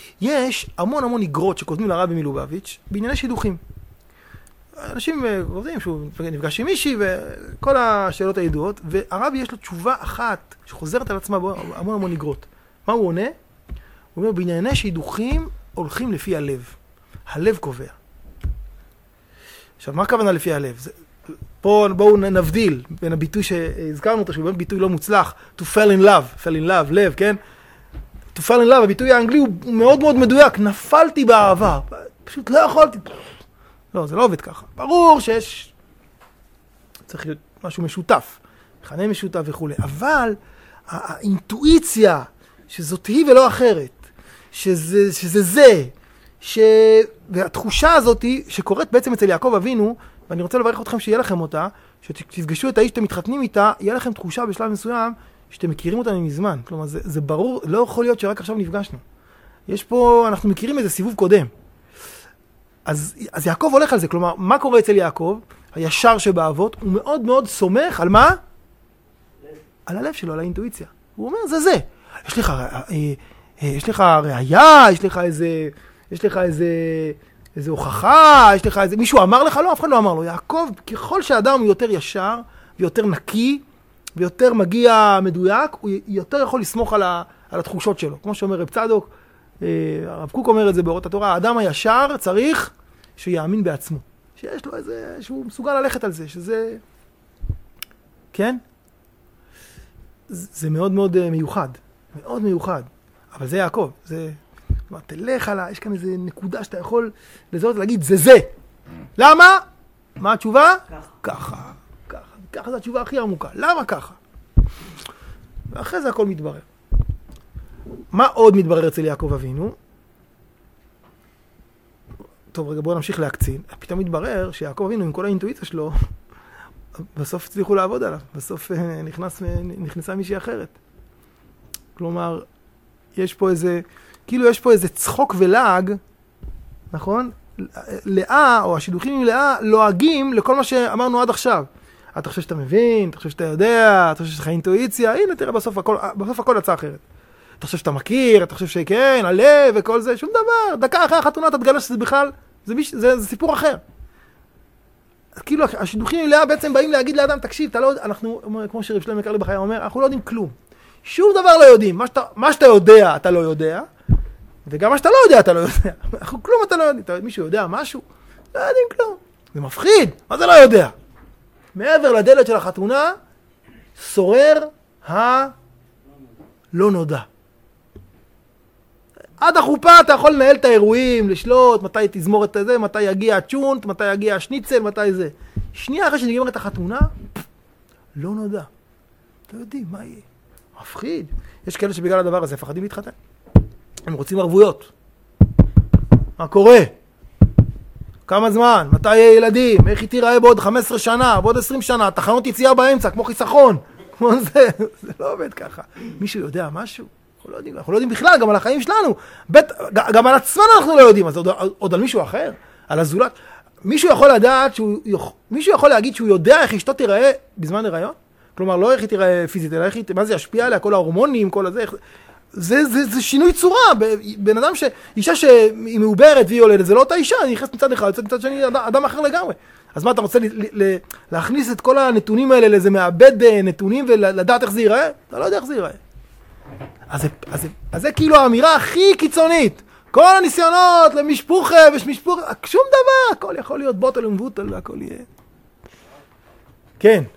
יש המון המון איגרות שכותבים לרבי מלובביץ' בענייני שידוכים. אנשים עובדים שהוא נפגש עם מישהי וכל השאלות הידועות, והרבי יש לו תשובה אחת שחוזרת על עצמה בהמון המון איגרות. מה הוא עונה? הוא אומר, בענייני שידוכים הולכים לפי הלב. הלב קובע. עכשיו, מה הכוונה לפי הלב? זה, פה בואו נבדיל בין הביטוי שהזכרנו אותו, שהוא באמת ביטוי לא מוצלח, to fall in love, fall in love, לב, כן? to fall in love, הביטוי האנגלי הוא מאוד מאוד מדויק, נפלתי באהבה, פשוט לא יכולתי. לא, זה לא עובד ככה. ברור שיש, צריך להיות משהו משותף, מכנה משותף וכו'. אבל האינטואיציה, שזאת היא ולא אחרת, שזה שזה, זה, ש... והתחושה הזאת היא, שקורית בעצם אצל יעקב אבינו, ואני רוצה לברך אתכם שיהיה לכם אותה, שתפגשו את האיש שאתם מתחתנים איתה, יהיה לכם תחושה בשלב מסוים, שאתם מכירים אותה מזמן. כלומר, זה, זה ברור, לא יכול להיות שרק עכשיו נפגשנו. יש פה, אנחנו מכירים איזה סיבוב קודם. אז, אז יעקב הולך על זה, כלומר, מה קורה אצל יעקב? הישר שבאבות, הוא מאוד מאוד סומך על מה? על הלב שלו, על האינטואיציה. הוא אומר, זה זה. יש לך, יש לך ראייה, יש לך איזה, יש לך איזה, איזה הוכחה, יש לך איזה, מישהו אמר לך? לא, אף אחד לא אמר לו. יעקב, ככל שהאדם הוא יותר ישר, ויותר נקי, ויותר מגיע מדויק, הוא יותר יכול לסמוך על, ה, על התחושות שלו. כמו שאומר רב צדוק, הרב קוק אומר את זה באורות התורה, האדם הישר צריך שיאמין בעצמו. שיש לו איזה, שהוא מסוגל ללכת על זה, שזה, כן? זה מאוד מאוד מיוחד, מאוד מיוחד. אבל זה יעקב, זה, כלומר, תלך עלה, יש כאן איזה נקודה שאתה יכול לזהות ולהגיד, זה זה. למה? מה התשובה? ככה. ככה. ככה זו התשובה הכי עמוקה. למה ככה? ואחרי זה הכל מתברר. מה עוד מתברר אצל יעקב אבינו? טוב, רגע, בואו נמשיך להקצין. פתאום מתברר שיעקב אבינו, עם כל האינטואיציה שלו, בסוף הצליחו לעבוד עליו. בסוף נכנס, נכנסה מישהי אחרת. כלומר, יש פה איזה, כאילו יש פה איזה צחוק ולעג, נכון? לאה, או השידוכים עם לאה, לועגים לכל מה שאמרנו עד עכשיו. אתה חושב שאתה מבין, אתה חושב שאתה יודע, אתה חושב שיש לך אינטואיציה, הנה תראה בסוף הכל, בסוף הכל יצא אחרת. אתה חושב שאתה מכיר, אתה חושב שכן, הלב וכל זה, שום דבר. דקה אחרי החתונה אתה תגלה שזה בכלל, זה, ביש, זה, זה סיפור אחר. כאילו השידוכים עם לאה בעצם באים להגיד לאדם, תקשיב, אתה לא, אנחנו, כמו שרב שלמה מקרלי בחיי אומר, אנחנו לא יודעים כלום. שום דבר לא יודעים. מה שאתה, מה שאתה יודע, אתה לא יודע. וגם מה שאתה לא יודע, אתה לא יודע. אנחנו כלום אתה לא יודע. מישהו יודע משהו? לא יודעים כלום. זה מפחיד. מה זה לא יודע? מעבר לדלת של החתונה, שורר הלא נודע. עד החופה אתה יכול לנהל את האירועים, לשלוט, מתי תזמור את זה, מתי יגיע הצ'ונט, מתי יגיע השניצל, מתי זה. שנייה אחרי שנגמר את החתונה, לא נודע. לא יודעים מה יהיה. מפחיד. יש כאלה שבגלל הדבר הזה פחדים להתחתן. הם רוצים ערבויות. מה קורה? כמה זמן? מתי יהיה ילדים? איך היא תיראה בעוד חמש עשרה שנה? בעוד עשרים שנה? תחנות יציאה באמצע, כמו חיסכון. כמו זה. זה לא עובד ככה. מישהו יודע משהו? אנחנו לא יודעים. אנחנו לא יודעים בכלל, גם על החיים שלנו. בית, גם על עצמנו אנחנו לא יודעים. אז עוד, עוד על מישהו אחר? על הזולת? מישהו יכול לדעת שהוא, מישהו יכול להגיד שהוא יודע איך אשתו תיראה בזמן הריון? כלומר, לא איך היא תיראה פיזית, אלא איך היא, מה זה ישפיע עליה, כל ההורמונים, כל הזה, איך, זה, זה, זה שינוי צורה. בן אדם ש, אישה שהיא מעוברת והיא יולדת, זה לא אותה אישה, היא נכנסת מצד אחד, יוצאת מצד שני, אדם, אדם אחר לגמרי. אז מה, אתה רוצה ל, ל, להכניס את כל הנתונים האלה לאיזה מעבד נתונים ולדעת איך זה ייראה? אתה לא יודע איך זה ייראה. אז זה, אז זה, אז זה כאילו האמירה הכי קיצונית. כל הניסיונות למשפוחה ושמשפוחה, שום דבר, הכל יכול להיות בוטל ומבוטל והכל יהיה. כן.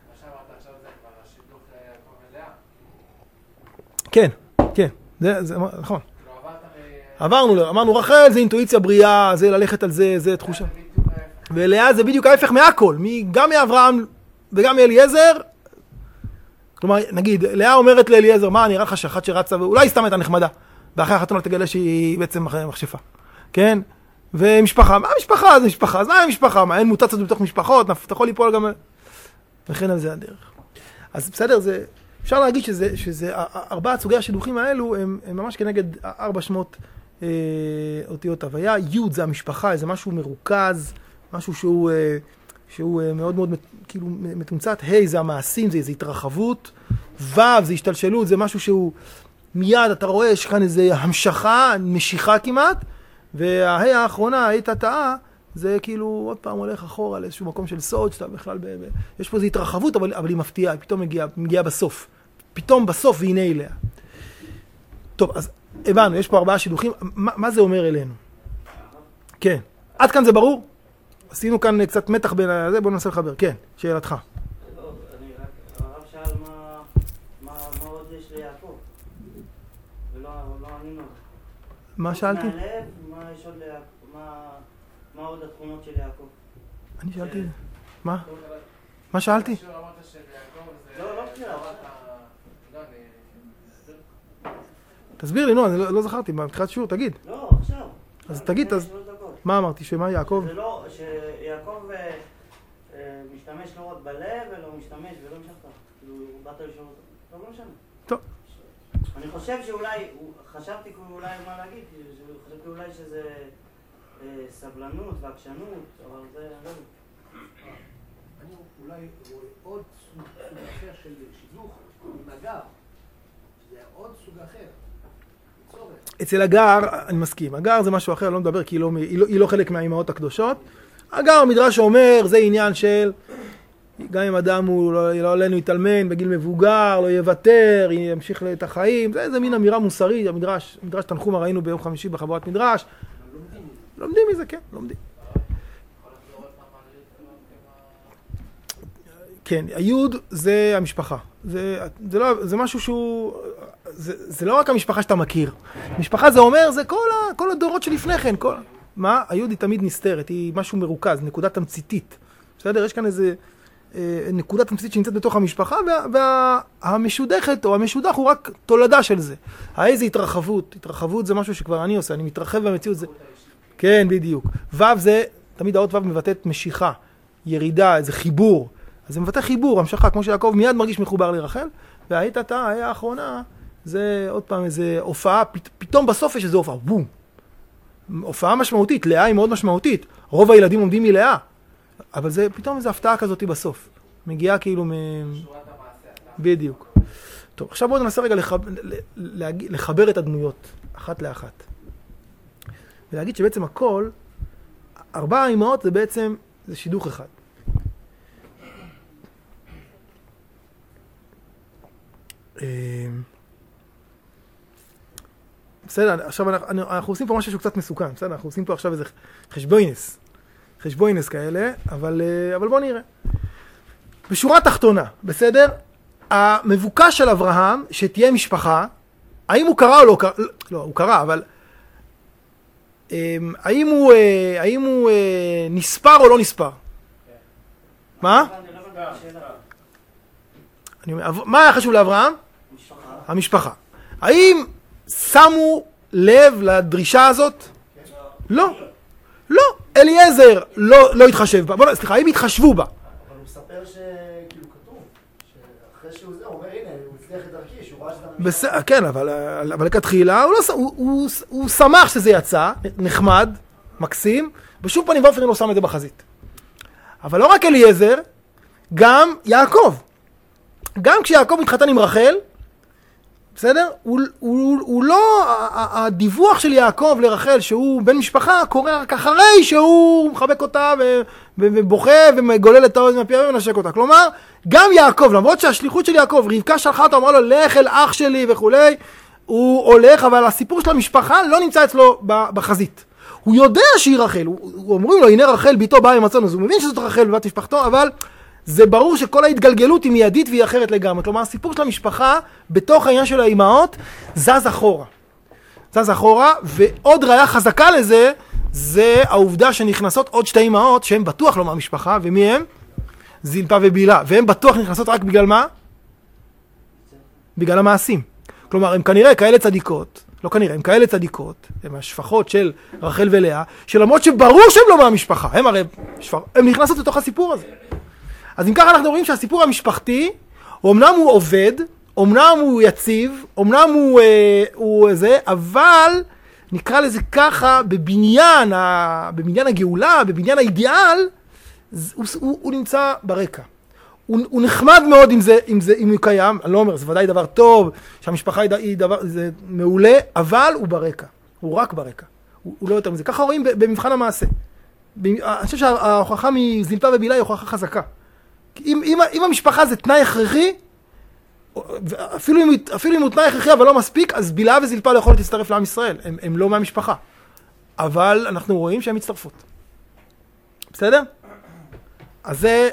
כן, כן, זה, זה, נכון. עברנו, אמרנו רחל, זה אינטואיציה בריאה, זה ללכת על זה, זה תחושה. ולאה זה בדיוק ההפך מהכל, גם מאברהם וגם מאליעזר. כלומר, נגיד, לאה אומרת לאליעזר, מה, נראה לך שאחת שרצה, ואולי סתם הייתה נחמדה, ואחרי החתונה תגלה שהיא בעצם מכשפה. כן? ומשפחה, מה המשפחה? זה משפחה, אז מה המשפחה? מה, אין מוטציות בתוך משפחות, אתה יכול ליפול גם... וכן על זה הדרך. אז בסדר, זה... אפשר להגיד שזה, שזה, ארבעת סוגי השידוכים האלו הם, הם ממש כנגד ארבע שמות אה, אותיות הוויה. י' זה המשפחה, זה משהו מרוכז, משהו שהוא, אה, שהוא אה, מאוד מאוד כאילו מתומצת. ה' זה המעשים, זה איזו התרחבות. ו' זה השתלשלות, זה משהו שהוא מיד אתה רואה יש כאן איזו המשכה, משיכה כמעט, וההי האחרונה, ההי תתאה, זה כאילו עוד פעם הולך אחורה לאיזשהו מקום של סוד, שאתה בכלל, ב- ב- יש פה איזו התרחבות, אבל, אבל היא מפתיעה, היא פתאום מגיעה, מגיעה בסוף. פתאום בסוף והנה אליה. טוב, אז הבנו, יש פה ארבעה שידוכים, מה, מה זה אומר אלינו? כן. עד כאן זה ברור? עשינו כאן קצת מתח בין זה, בואו ננסה לחבר. כן, שאלתך. לא, אני רק, הרב שאל מה, מה, מה עוד יש ליעקב? ולא, לא ענינו. מה שאלתי? מהלב, מה יש עוד ליעקב? מה, מה עוד התכונות של יעקב? אני שאלתי, מה? מה שאלתי? לא, לא בחירה. תסביר לי, נו, אני לא, לא זכרתי, בתחילת שיעור, תגיד. לא, עכשיו. אז תגיד, אז מה אמרתי, שמה יעקב? זה לא, שיעקב אה, אה, משתמש לא רק בלב, אלא הוא משתמש ולא משכת. כאילו, באת לשאול אותו. טוב, לא משנה. טוב. אני חושב שאולי, חשבתי אולי מה להגיד, חשבתי אולי שזה אה, סבלנות ועקשנות, אבל זה לא. אני אולי רואה עוד סוג אחר של שידוך עם הגר. זה עוד סוג אחר. אצל הגר, אני מסכים, הגר זה משהו אחר, לא מדבר כי היא לא, היא לא, היא לא חלק מהאימהות הקדושות. הגר המדרש אומר, זה עניין של, גם אם אדם הוא לא, לא עלינו יתאלמן בגיל מבוגר, לא יוותר, ימשיך את החיים, זה, זה מין אמירה מוסרית, המדרש, המדרש תנחומה ראינו ביום חמישי בחבורת מדרש. לומדים מזה, כן, לומדים. כן, היוד זה המשפחה. זה, זה, לא, זה משהו שהוא, זה, זה לא רק המשפחה שאתה מכיר. משפחה זה אומר, זה כל, ה, כל הדורות שלפני כן. כל, מה? היוד היא תמיד נסתרת, היא משהו מרוכז, נקודה תמציתית. בסדר? יש כאן איזה אה, נקודה תמציתית שנמצאת בתוך המשפחה, וה, והמשודכת או המשודך הוא רק תולדה של זה. האיזה התרחבות. התרחבות זה משהו שכבר אני עושה, אני מתרחב במציאות. זה... כן, בדיוק. ו' זה, תמיד האות ו' מבטאת משיכה, ירידה, איזה חיבור. אז זה מבטא חיבור, המשכה, כמו שיעקב מיד מרגיש מחובר לרחל, והיית אתה, היה האחרונה, זה עוד פעם איזה הופעה, פ, פתאום בסוף יש איזו הופעה, בום. הופעה משמעותית, לאה היא מאוד משמעותית, רוב הילדים עומדים מלאה, אבל זה פתאום איזו הפתעה כזאת בסוף, מגיעה כאילו מ... בדיוק. טוב, עכשיו בואו ננסה רגע לחבר, לחבר את הדמויות, אחת לאחת. ולהגיד שבעצם הכל, ארבע האימהות זה בעצם, זה שידוך אחד. בסדר, עכשיו אנחנו, אנחנו עושים פה משהו שהוא קצת מסוכן, בסדר, אנחנו עושים פה עכשיו איזה חשבוינס, חשבוינס כאלה, אבל, אבל בוא נראה. בשורה תחתונה, בסדר, המבוקש של אברהם, שתהיה משפחה, האם הוא קרא או לא קרא, לא, הוא קרא, אבל האם הוא, האם הוא נספר או לא נספר? מה? אני אומר, מה היה חשוב לאברהם? המשפחה. המשפחה. האם שמו לב לדרישה הזאת? לא. לא. אליעזר לא, לא התחשב בה. בוא, סליחה, האם התחשבו בה? אבל הוא מספר שכאילו כתוב, שאחרי שהוא זה, הוא אומר, הנה, הוא הצליח את דרכי, שהוא ראה שזה המשפחה. בסדר, כן, אבל, אבל כתחילה, הוא, לא, הוא, הוא, הוא שמח שזה יצא, נחמד, מקסים, בשום פנים ואופן לא שם את זה בחזית. אבל לא רק אליעזר, גם יעקב. גם כשיעקב מתחתן עם רחל, בסדר? הוא, הוא, הוא לא, הדיווח של יעקב לרחל שהוא בן משפחה קורה רק אחרי שהוא מחבק אותה ו, ו, ובוכה ומגולל את האוזן מהפיה ומנשק אותה. כלומר, גם יעקב, למרות שהשליחות של יעקב, רבקה שלחה אותו, אמרה לו, לך אל אח שלי וכולי, הוא הולך, אבל הסיפור של המשפחה לא נמצא אצלו בחזית. הוא יודע שהיא רחל, הוא, הוא אומרים לו, הנה רחל, ביתו באה עם הצאן, אז הוא מבין שזאת רחל בבת משפחתו, אבל זה ברור שכל ההתגלגלות היא מיידית והיא אחרת לגמרי. כלומר, הסיפור של המשפחה, בתוך העניין של האימהות, זז אחורה. זז אחורה, ועוד ראיה חזקה לזה, זה העובדה שנכנסות עוד שתי אימהות, שהן בטוח לא מהמשפחה, ומי הם? זילפה ובילה. והן בטוח נכנסות רק בגלל מה? בגלל המעשים. כלומר, הן כנראה כאלה צדיקות, לא כנראה, הן כאלה צדיקות, הן השפחות של רחל ולאה, שלמרות שברור שהן לא מהמשפחה, הן הרי, הן נכנסות לתוך הסיפור הזה. אז אם ככה אנחנו רואים שהסיפור המשפחתי, אמנם הוא עובד, אמנם הוא יציב, אמנם הוא, אה, הוא זה, אבל נקרא לזה ככה, בבניין, ה, בבניין הגאולה, בבניין האידיאל, הוא, הוא, הוא נמצא ברקע. הוא, הוא נחמד מאוד אם זה, אם זה, אם הוא קיים, אני לא אומר, זה ודאי דבר טוב, שהמשפחה היא דבר, זה מעולה, אבל הוא ברקע, הוא רק ברקע, הוא, הוא לא יותר מזה. ככה רואים במבחן המעשה. אני חושב שההוכחה מזלפה ובילה היא הוכחה חזקה. אם, אם, אם המשפחה זה תנאי הכרחי, אפילו אם, אפילו אם הוא תנאי הכרחי אבל לא מספיק, אז בילה וזלפה לא יכולת להצטרף לעם ישראל, הם, הם לא מהמשפחה. אבל אנחנו רואים שהן מצטרפות. בסדר? אז זה,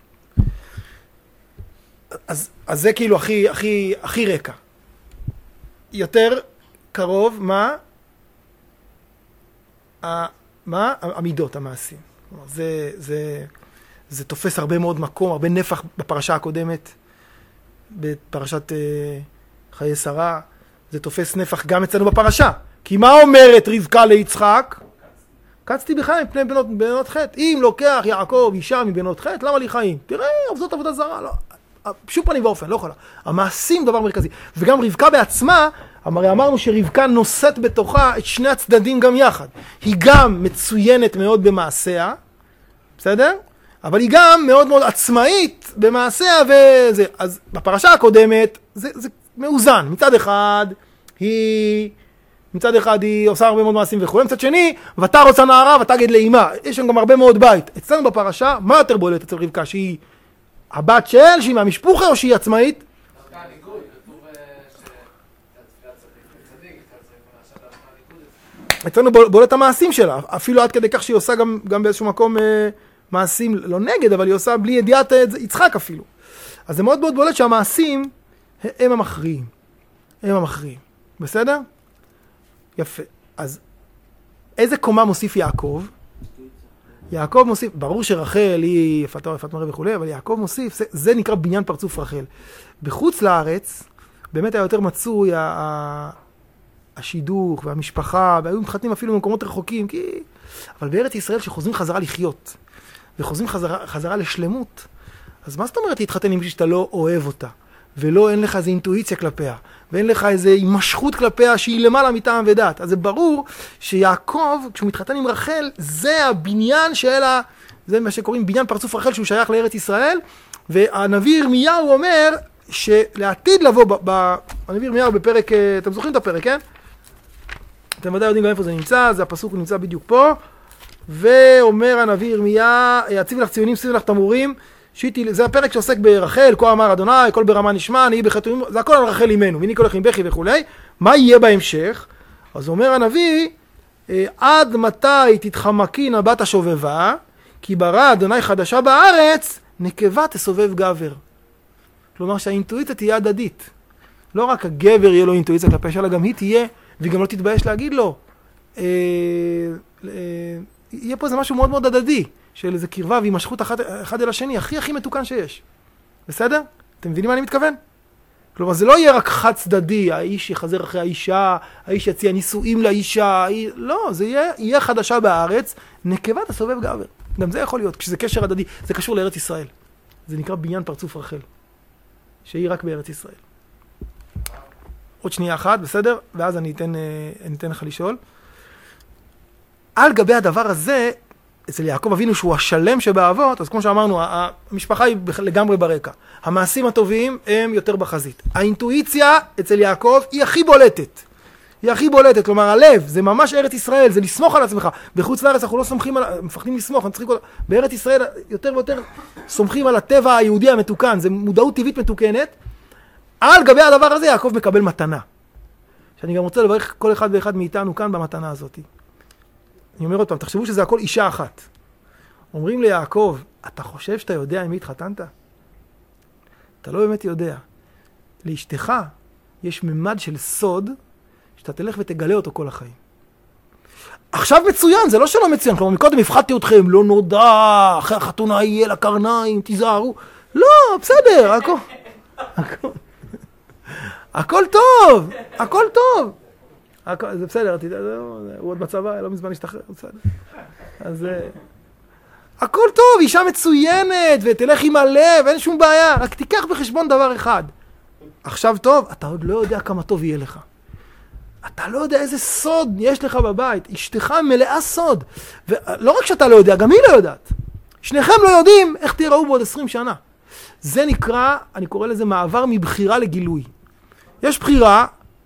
אז, אז זה כאילו הכי, הכי, הכי רקע. יותר קרוב, מה? ה, מה? המידות, המעשים. זה, זה, זה תופס הרבה מאוד מקום, הרבה נפח בפרשה הקודמת, בפרשת אה, חיי שרה. זה תופס נפח גם אצלנו בפרשה. כי מה אומרת רבקה ליצחק? קצתי בחיים מפני בנות, בנות חטא. אם לוקח יעקב אישה מבנות חטא, למה לי חיים? תראה, זאת עבודה זרה. לא. שום פנים ואופן, לא יכולה. המעשים דבר מרכזי. וגם רבקה בעצמה, הרי אמרנו שרבקה נושאת בתוכה את שני הצדדים גם יחד. היא גם מצוינת מאוד במעשיה, בסדר? אבל היא גם מאוד מאוד עצמאית במעשיה וזה. אז בפרשה הקודמת זה, זה מאוזן. מצד אחד היא... מצד אחד היא עושה הרבה מאוד מעשים וכו', מצד שני, ואתה רוצה נערה ואתה גד לאימה. יש שם גם הרבה מאוד בית. אצלנו בפרשה, מה יותר בולט אצל רבקה? שהיא הבת של, שהיא מהמשפחה או שהיא עצמאית? אצלנו בולט המעשים שלה, אפילו עד כדי כך שהיא עושה גם, גם באיזשהו מקום אה, מעשים, לא נגד, אבל היא עושה בלי ידיעת יצחק אפילו. אז זה מאוד מאוד בולט שהמעשים הם המכריעים. הם המכריעים. בסדר? יפה. אז איזה קומה מוסיף יעקב? יעקב מוסיף, ברור שרחל היא יפת תואר, יפת מראה וכו', אבל יעקב מוסיף, זה, זה נקרא בניין פרצוף רחל. בחוץ לארץ, באמת היה יותר מצוי ה, השידוך והמשפחה, והיו מתחתנים אפילו במקומות רחוקים, כי... אבל בארץ ישראל שחוזרים חזרה לחיות, וחוזרים חזרה, חזרה לשלמות, אז מה זאת אומרת להתחתן עם מישהו שאתה לא אוהב אותה? ולא, אין לך איזו אינטואיציה כלפיה, ואין לך איזו הימשכות כלפיה שהיא למעלה מטעם ודעת. אז זה ברור שיעקב, כשהוא מתחתן עם רחל, זה הבניין של ה... זה מה שקוראים בניין פרצוף רחל, שהוא שייך לארץ ישראל, והנביא ירמיהו אומר שלעתיד לבוא, ב... ב... הנביא ירמיהו בפרק, אתם זוכרים את הפרק, כן? אתם ודאי יודעים גם איפה זה נמצא, זה הפסוק נמצא בדיוק פה, ואומר הנביא ירמיה, יציב לך ציונים, ציב לך תמורים, שיתי, זה הפרק שעוסק ברחל, כה אמר אדוני, כל ברמה נשמע, נהי בחטאים, זה הכל על רחל אימנו, מיני הולך עם בכי וכולי. מה יהיה בהמשך? אז אומר הנביא, עד מתי תתחמקין הבת השובבה, כי ברא אדוני חדשה בארץ, נקבה תסובב גבר. כלומר שהאינטואיציה תהיה הדדית. לא רק הגבר יהיה לו אינטואיציה כלפי שלה, גם היא תהיה, וגם לא תתבייש להגיד לו. אה, אה, יהיה פה איזה משהו מאוד מאוד הדדי. של איזה קרבה והימשכות אחד, אחד אל השני, הכי הכי מתוקן שיש. בסדר? אתם מבינים מה אני מתכוון? כלומר, זה לא יהיה רק חד צדדי, האיש יחזר אחרי האישה, האיש יציע נישואים לאישה, האיש... לא, זה יהיה, יהיה חדשה בארץ, נקבה תסובב גבר. גם זה יכול להיות, כשזה קשר הדדי, זה קשור לארץ ישראל. זה נקרא בניין פרצוף רחל, שהיא רק בארץ ישראל. עוד שנייה אחת, בסדר? ואז אני אתן, אני אתן לך לשאול. על גבי הדבר הזה, אצל יעקב אבינו שהוא השלם שבאבות, אז כמו שאמרנו, המשפחה היא לגמרי ברקע. המעשים הטובים הם יותר בחזית. האינטואיציה אצל יעקב היא הכי בולטת. היא הכי בולטת, כלומר הלב, זה ממש ארץ ישראל, זה לסמוך על עצמך. בחוץ לארץ אנחנו לא סומכים על, מפחדים לסמוך, בארץ ישראל יותר ויותר סומכים על הטבע היהודי המתוקן, זה מודעות טבעית מתוקנת. על גבי הדבר הזה יעקב מקבל מתנה. שאני גם רוצה לברך כל אחד ואחד מאיתנו כאן במתנה הזאת. אני אומר עוד פעם, תחשבו שזה הכל אישה אחת. אומרים ליעקב, אתה חושב שאתה יודע עם מי התחתנת? אתה לא באמת יודע. לאשתך יש ממד של סוד, שאתה תלך ותגלה אותו כל החיים. עכשיו מצוין, זה לא שלא מצוין. כלומר, מקודם הפחדתי אתכם, לא נודע, אחרי החתונה יהיה לקרניים, תיזהרו. לא, בסדר, הכל, הכל, הכל טוב, הכל טוב. זה בסדר, הוא עוד בצבא, לא מזמן להשתחרר, בסדר. אז הכל טוב, אישה מצוינת, ותלך עם הלב, אין שום בעיה, רק תיקח בחשבון דבר אחד. עכשיו טוב, אתה עוד לא יודע כמה טוב יהיה לך. אתה לא יודע איזה סוד יש לך בבית. אשתך מלאה סוד. ולא רק שאתה לא יודע, גם היא לא יודעת. שניכם לא יודעים איך תיראו בעוד עשרים שנה. זה נקרא, אני קורא לזה מעבר מבחירה לגילוי. יש בחירה,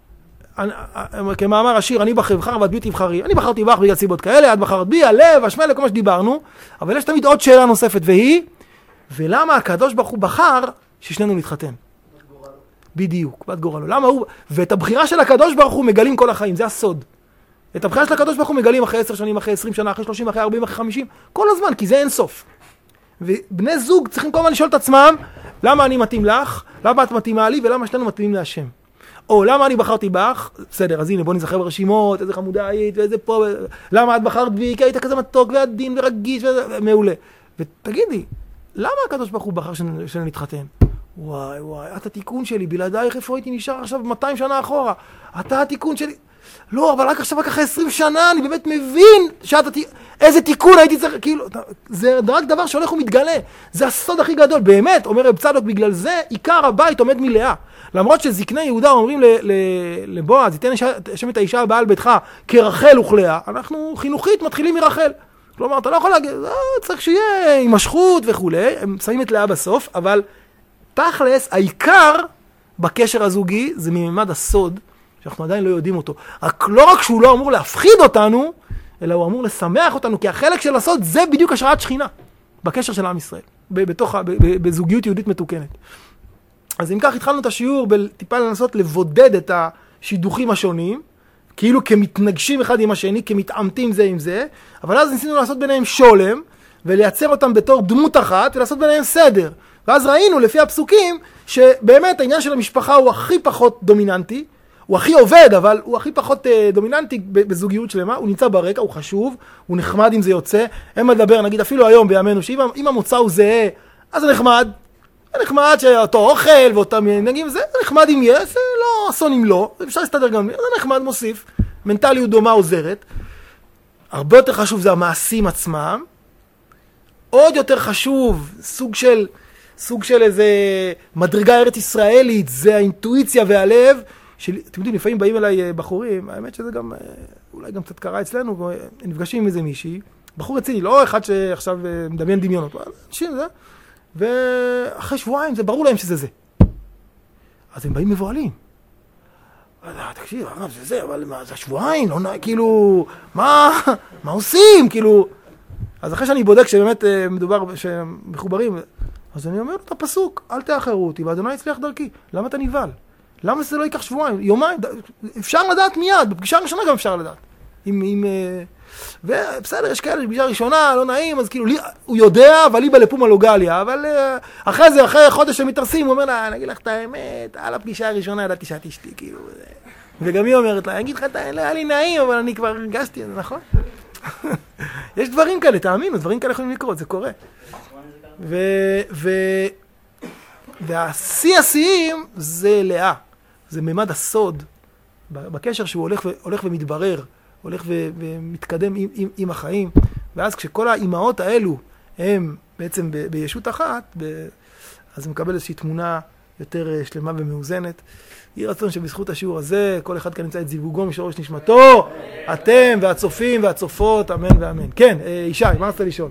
כמאמר השיר, אני בחר ואת בי תבחרי. אני בחרתי בך בגלל סיבות כאלה, את בחרת בי, הלב, השמל, כל מה שדיברנו, אבל יש תמיד עוד שאלה נוספת, והיא, ולמה הקדוש ברוך הוא בחר ששנינו נתחתן? בדיוק, בת גורלו. למה הוא, ואת הבחירה של הקדוש ברוך הוא מגלים כל החיים, זה הסוד. את הבחירה של הקדוש ברוך הוא מגלים אחרי עשר שנים, אחרי עשרים שנה, אחרי שלושים, אחרי ארבעים, אחרי חמישים, כל הזמן, כי זה אין סוף. ובני זוג צריכים כל הזמן לשאול את עצמם, למה אני מתאים לך, למה את מתאימה לי, ולמה שנינו מתאימים להשם. או למה אני בחרתי בך, בסדר, אז הנה בוא נזכר ברשימות, איזה חמודה היית, ואיזה פה, למה את בחרת בי, כי היית כזה מתוק ועדין ורגיש, מעולה. ותגידי, למה הקדוש ברוך הוא בחר שנתחתן? וואי וואי, אתה התיקון שלי, בלעדייך איפה הייתי נשאר עכשיו מאתיים שנה אחורה? אתה התיקון שלי. לא, אבל רק עכשיו, רק אחרי עשרים שנה, אני באמת מבין שאתה, איזה תיקון הייתי צריך, כאילו, זה רק דבר שהולך ומתגלה. זה הסוד הכי גדול, באמת, אומר רב צדוק, בגלל זה עיקר הבית עומד מלאה. למרות שזקני יהודה אומרים לבועז, תיתן השם את האישה הבאה על ביתך כרחל וכלאה, אנחנו חינוכית מתחילים מרחל. כלומר, אתה לא יכול להגיד, צריך שיהיה הימשכות וכולי, הם שמים את לאה בסוף, אבל תכלס, העיקר בקשר הזוגי זה ממד הסוד, שאנחנו עדיין לא יודעים אותו. רק לא רק שהוא לא אמור להפחיד אותנו, אלא הוא אמור לשמח אותנו, כי החלק של הסוד זה בדיוק השראת שכינה, בקשר של עם ישראל, בתוך, בזוגיות יהודית מתוקנת. אז אם כך התחלנו את השיעור בטיפה לנסות לבודד את השידוכים השונים, כאילו כמתנגשים אחד עם השני, כמתעמתים זה עם זה, אבל אז ניסינו לעשות ביניהם שולם, ולייצר אותם בתור דמות אחת, ולעשות ביניהם סדר. ואז ראינו לפי הפסוקים, שבאמת העניין של המשפחה הוא הכי פחות דומיננטי, הוא הכי עובד, אבל הוא הכי פחות דומיננטי בזוגיות שלמה, הוא נמצא ברקע, הוא חשוב, הוא נחמד אם זה יוצא, אין מה לדבר, נגיד אפילו היום בימינו, שאם המוצא הוא זהה, אז זה נחמד, זה נחמד שאותו אוכל ואותם נגיד, זה נחמד אם יש, זה לא אסון אם לא, אפשר להסתדר גם, זה נחמד מוסיף, מנטליות דומה עוזרת, הרבה יותר חשוב זה המעשים עצמם, עוד יותר חשוב, סוג של, סוג של איזה מדרגה ארץ ישראלית, זה האינטואיציה והלב, של, אתם יודעים, לפעמים באים אליי בחורים, האמת שזה גם, אולי גם קצת קרה אצלנו, נפגשים עם איזה מישהי, בחור רציני, לא אחד שעכשיו מדמיין דמיונות, אנשים זה, ואחרי שבועיים זה ברור להם שזה זה. אז הם באים מבועלים. תקשיב, זה זה, אבל מה, זה שבועיים, לא, כאילו, מה, מה עושים, כאילו, אז אחרי שאני בודק שבאמת מדובר, שמחוברים, אז אני אומר את הפסוק, אל תאחרו אותי, ואדוני יצליח דרכי, למה אתה נבהל? למה זה לא ייקח שבועיים? יומיים? אפשר לדעת מיד, בפגישה הראשונה גם אפשר לדעת. עם, עם, ובסדר, יש כאלה, בפגישה ראשונה, לא נעים, אז כאילו, לי, הוא יודע, אבל לי בלפומה לא גליה, אבל אחרי זה, אחרי חודש שמתרסים, הוא אומר לה, אני אגיד לך את האמת, על הפגישה הראשונה ידעתי שאת אשתי, כאילו, וגם היא אומרת לה, אני אגיד לך את האמת, היה לי נעים, אבל אני כבר הרגשתי, זה נכון? יש דברים כאלה, תאמינו, דברים כאלה יכולים לקרות, זה קורה. ו... ו... והשיא השיאים זה לאה, זה ממד הסוד, בקשר שהוא הולך, ו... הולך ומתברר, הולך ו... ומתקדם עם, עם, עם החיים, ואז כשכל האימהות האלו הם בעצם ב... בישות אחת, ב... אז מקבל איזושהי תמונה יותר שלמה ומאוזנת. יהי רצון שבזכות השיעור הזה, כל אחד כאן נמצא את זיווגו משורש נשמתו, אתם והצופים והצופות, אמן ואמן. כן, ישי, מה רצית לשאול?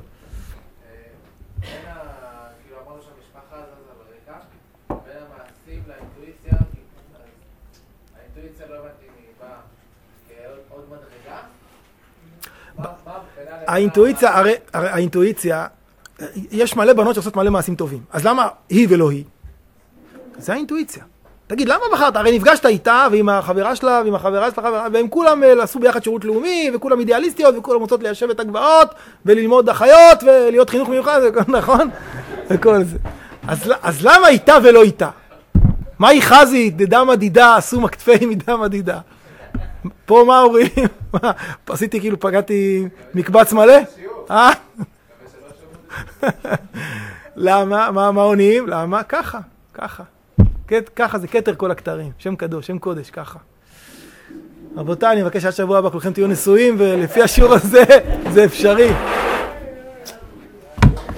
כאילו אמרנו שהמשפחה זזה ברקע, בין המעשים לאינטואיציה, האינטואיציה לא הבנתי היא באה כעוד מדרגה? האינטואיציה, הרי האינטואיציה, יש מלא בנות שעושות מלא מעשים טובים, אז למה היא ולא היא? זה האינטואיציה. תגיד, למה בחרת? הרי נפגשת איתה ועם החברה שלה ועם החברה שלה, והם כולם עשו ביחד שירות לאומי, וכולם אידיאליסטיות, וכולם רוצות ליישב את הגבעות, וללמוד אחיות, ולהיות חינוך מיוחד, נכון? וכל זה. אז, אז למה איתה ולא איתה? מה היא חזית, דדה מדידה, עשו מקטפי מדה מדידה? פה מה אומרים? עשיתי כאילו, פגעתי מקבץ מלא? אה? למה? מה, מה עונים? למה? ככה, ככה. ככה זה כתר כל הכתרים, שם קדוש, שם קודש, ככה. רבותיי, אני מבקש עד שבוע הבא כולכם תהיו נשואים, ולפי השיעור הזה זה אפשרי.